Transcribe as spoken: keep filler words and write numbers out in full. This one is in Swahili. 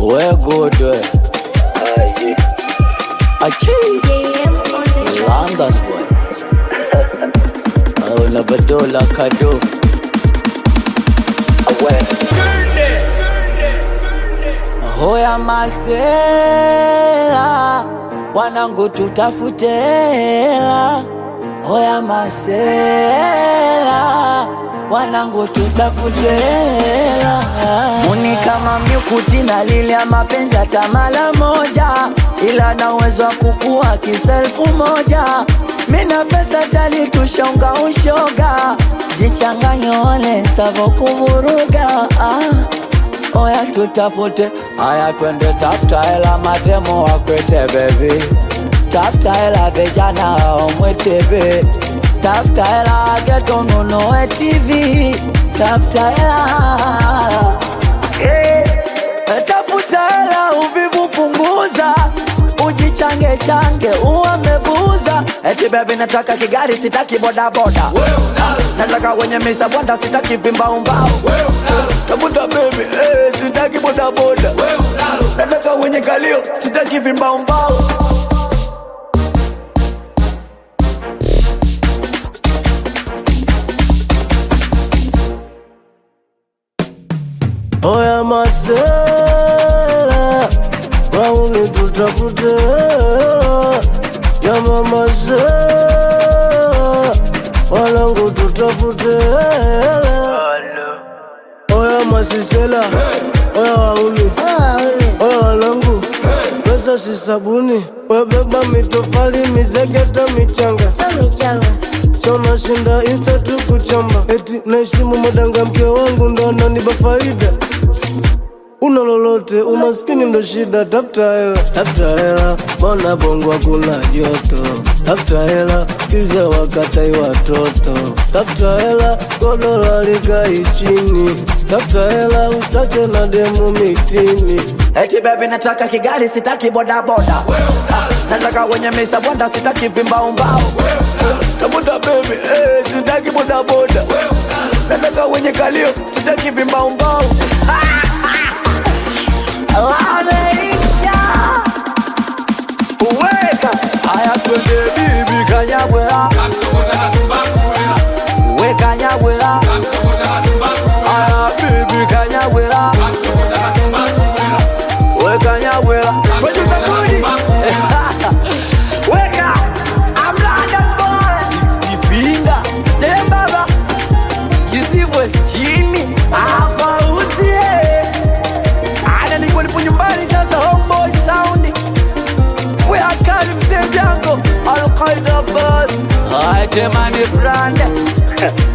We're good. Aye. Achi. London boy. Oh, Labadola Kado. Hoya masela, wanangu tutafutela. Hoya masela, wanangu tutafutela. Muni kama mnyukuti na lili ya mapenzi hata mara moja, ila na uwezo wa kukua kiselfu moja. Mina pesa tali tushonga ushoga, jichanganyo ole savo kuvuruga. ah. Oya tutafute, aya twende tafuta hela matemo wakwete baby. Tafuta hela vijana omwetebe. Tafuta hela geto nunuwe T V. Tafuta hela yeah. Tafuta hela uvivu punguza, ujichange change uwa mebuza. Eti baby nataka kigari sitaki boda boda. Nataka wenye misa bwanda sitaki vimba umbao. Tafuta baby eh, sitaki boda boda. Nataka wenye kalio sitaki vimba umbao. Oya masela, wauni tutafutela. Jama masela, wanangu tutafutela. Oya masisela, oya wauni, oya wanangu, pesa si sabuni. Webeba mitofali mizegeta michanga. Sona shinda insta tu kuchamba. Eti naishimu madanga mke wangu ndo ananipa faida. Una lolote umaskini ndo shida. Tafuta hela, tafuta hela, mbona bongo kuna joto. Tafuta hela, sikiza wakatai watoto. Tafuta hela, godoro likai chini. Tafuta hela, usache na demu mitini. Eti baby nataka kigari sitaki boda boda. Nataka wenye misa bwanda sitaki vimba umbao. Tafuta baby eh, sitaki boda boda. Nataka wenye kalio sitaki vimba umbao. Wameisha uweka aya twende bibi kanyabwela. We kanyabwela. Aya bibi kanyabwela. We kanyabwela. Kwenye sabuni weka I'm London boy. Sifinga dem baba Kisivo chini hapa usie. Ana niko nipo nyumbani sasa homeboy sound. We are calling mzee jango Al Qaeda boss. Hai temani brand